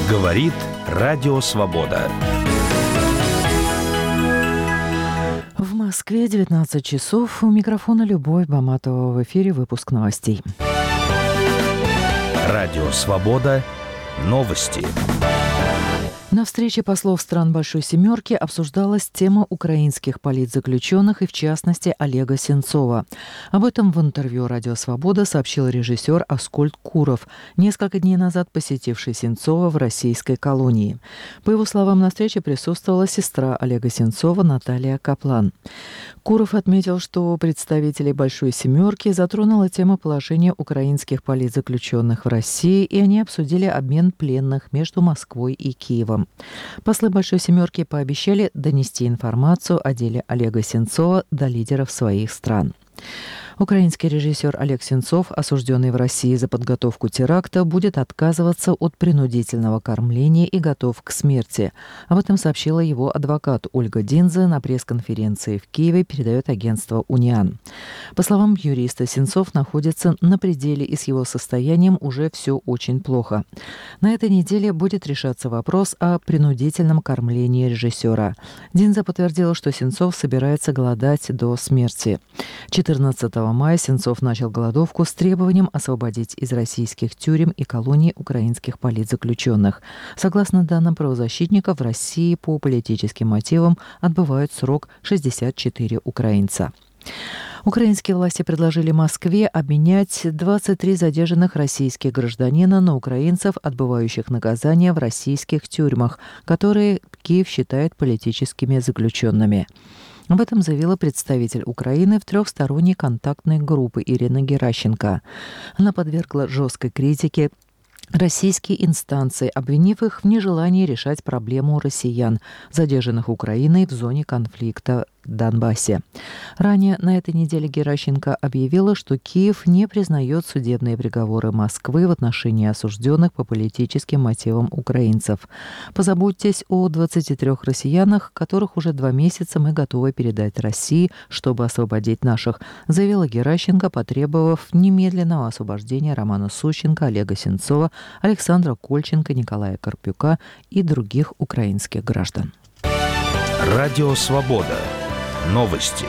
Говорит Радио Свобода. В Москве 19 часов. У микрофона Любовь Баматова. В эфире выпуск новостей. Радио Свобода. Новости. На встрече послов стран Большой Семерки обсуждалась тема украинских политзаключенных и, в частности, Олега Сенцова. Об этом в интервью «Радио Свобода» сообщил режиссер Аскольд Куров, несколько дней назад посетивший Сенцова в российской колонии. По его словам, на встрече присутствовала сестра Олега Сенцова Наталья Каплан. Куров отметил, что представителей Большой Семерки затронула тема положения украинских политзаключенных в России, и они обсудили обмен пленных между Москвой и Киевом. Послы Большой Семерки пообещали донести информацию о деле Олега Сенцова до лидеров своих стран. Украинский режиссер Олег Сенцов, осужденный в России за подготовку теракта, будет отказываться от принудительного кормления и готов к смерти. Об этом сообщила его адвокат Ольга Динзе на пресс-конференции в Киеве, передает агентство «Униан». По словам юриста, Сенцов находится на пределе, и с его состоянием уже все очень плохо. На этой неделе будет решаться вопрос о принудительном кормлении режиссера. Динзе подтвердила, что Сенцов собирается голодать до смерти. 14 мая Сенцов начал голодовку с требованием освободить из российских тюрем и колоний украинских политзаключенных. Согласно данным правозащитников, в России по политическим мотивам отбывают срок 64 украинца. Украинские власти предложили Москве обменять 23 задержанных российских гражданина на украинцев, отбывающих наказание в российских тюрьмах, которые Киев считает политическими заключенными. Об этом заявила представитель Украины в трехсторонней контактной группе Ирина Геращенко. Она подвергла жесткой критике российские инстанции, обвинив их в нежелании решать проблему россиян, задержанных Украиной в зоне конфликта в Донбассе. Ранее на этой неделе Геращенко объявила, что Киев не признает судебные приговоры Москвы в отношении осужденных по политическим мотивам украинцев. «Позаботьтесь о 23 россиянах, которых уже 2 месяца мы готовы передать России, чтобы освободить наших», заявила Геращенко, потребовав немедленного освобождения Романа Сущенко, Олега Сенцова, Александра Кольченко, Николая Карпюка и других украинских граждан. Радио Свобода. Новости.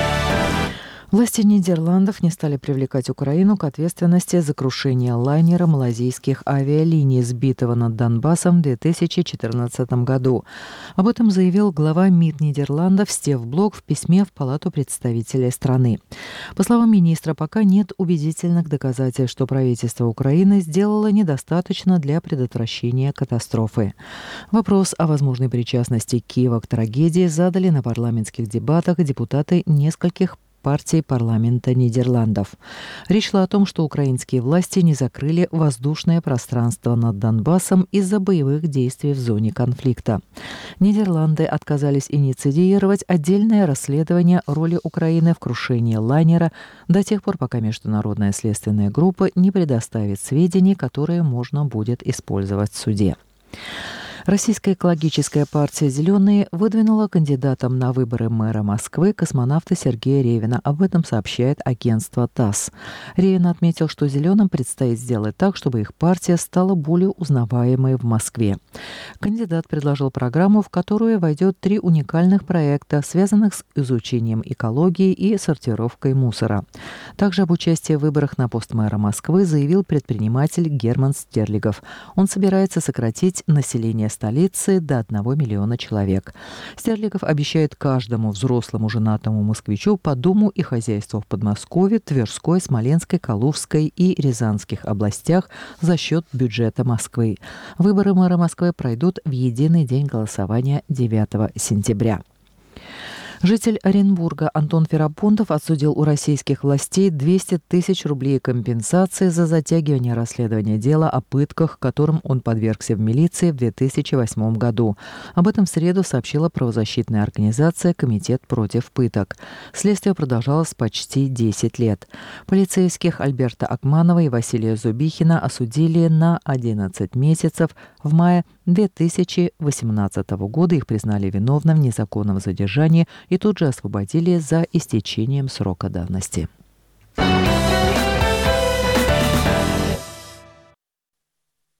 Власти Нидерландов не стали привлекать Украину к ответственности за крушение лайнера малайзийских авиалиний, сбитого над Донбассом в 2014 году. Об этом заявил глава МИД Нидерландов Стеф Блок в письме в Палату представителей страны. По словам министра, пока нет убедительных доказательств, что правительство Украины сделало недостаточно для предотвращения катастрофы. Вопрос о возможной причастности Киева к трагедии задали на парламентских дебатах депутаты нескольких партий парламента Нидерландов. Речь шла о том, что украинские власти не закрыли воздушное пространство над Донбассом из-за боевых действий в зоне конфликта. Нидерланды отказались инициировать отдельное расследование роли Украины в крушении лайнера до тех пор, пока международная следственная группа не предоставит сведений, которые можно будет использовать в суде. Российская экологическая партия «Зеленые» выдвинула кандидатом на выборы мэра Москвы космонавта Сергея Ревина. Об этом сообщает агентство ТАСС. Ревин отметил, что «Зеленым» предстоит сделать так, чтобы их партия стала более узнаваемой в Москве. Кандидат предложил программу, в которую войдет 3 уникальных проекта, связанных с изучением экологии и сортировкой мусора. Также об участии в выборах на пост мэра Москвы заявил предприниматель Герман Стерлигов. Он собирается сократить население столицы до 1 миллиона человек. Стерлигов обещает каждому взрослому женатому москвичу по дому и хозяйству в Подмосковье, Тверской, Смоленской, Калужской и Рязанских областях за счет бюджета Москвы. Выборы мэра Москвы пройдут в единый день голосования 9 сентября. Житель Оренбурга Антон Ферапонтов отсудил у российских властей 200 тысяч рублей компенсации за затягивание расследования дела о пытках, которым он подвергся в милиции в 2008 году. Об этом в среду сообщила правозащитная организация «Комитет против пыток». Следствие продолжалось почти 10 лет. Полицейских Альберта Акманова и Василия Зубихина осудили на 11 месяцев. В мае 2018 года их признали виновным в незаконном задержании и тут же освободили за истечением срока давности.